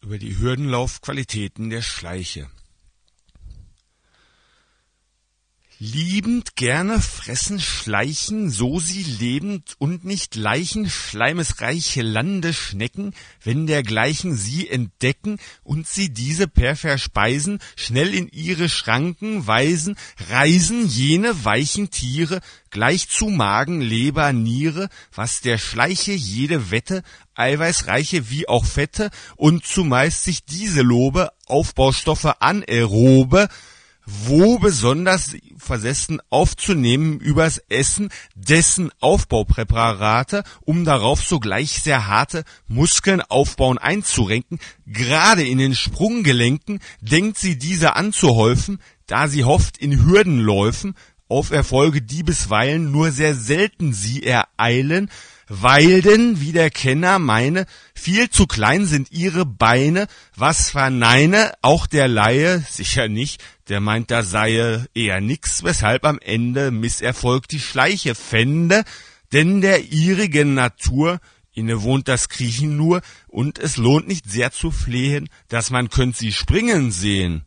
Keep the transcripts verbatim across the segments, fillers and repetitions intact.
über die Hürdenlaufqualitäten der Schleiche. Liebend gerne fressen Schleichen, so sie lebend und nicht leichen, schleimesreiche Landeschnecken, wenn dergleichen sie entdecken und sie diese per Verspeisen schnell in ihre Schranken weisen, reisen jene weichen Tiere gleich zu Magen, Leber, Niere, was der Schleiche jede Wette, eiweißreiche wie auch Fette, und zumeist sich diese Lobe, Aufbaustoffe anaerobe, wo besonders versessen aufzunehmen übers Essen dessen Aufbaupräparate, um darauf sogleich sehr harte Muskeln aufbauen einzurenken, gerade in den Sprunggelenken denkt sie diese anzuhäufen, da sie hofft in Hürdenläufen auf Erfolge, die bisweilen nur sehr selten sie ereilen, weil denn, wie der Kenner meine, viel zu klein sind ihre Beine, was verneine auch der Laie sicher nicht, der meint, da sei eher nix, weshalb am Ende Misserfolg die Schleiche fände, denn der ihrigen Natur innewohnt das Kriechen nur, und es lohnt nicht sehr zu flehen, dass man könnt sie springen sehen.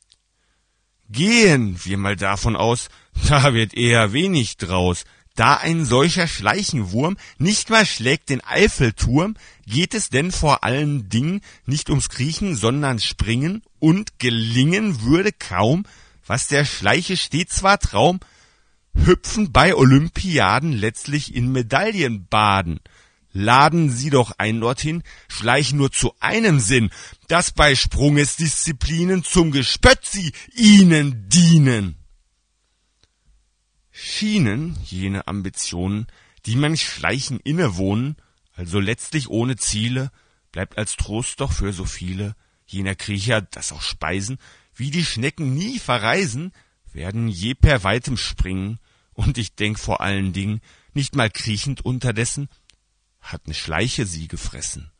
Gehen wir mal davon aus, da wird eher wenig draus. Da ein solcher Schleichenwurm nicht mal schlägt den Eiffelturm, geht es denn vor allen Dingen nicht ums Kriechen, sondern Springen, und gelingen würde kaum, was der Schleiche stets war Traum, hüpfen bei Olympiaden letztlich in Medaillen baden. Laden sie doch ein dorthin, schleichen nur zu einem Sinn, dass bei Sprungesdisziplinen zum Gespött sie ihnen dienen. Schienen jene Ambitionen, die manch Schleichen innewohnen, also letztlich ohne Ziele, bleibt als Trost doch für so viele jener Kriecher, dass auch Speisen, wie die Schnecken nie verreisen, werden je per weitem springen, und ich denk vor allen Dingen, nicht mal kriechend unterdessen, hat ne Schleiche sie gefressen.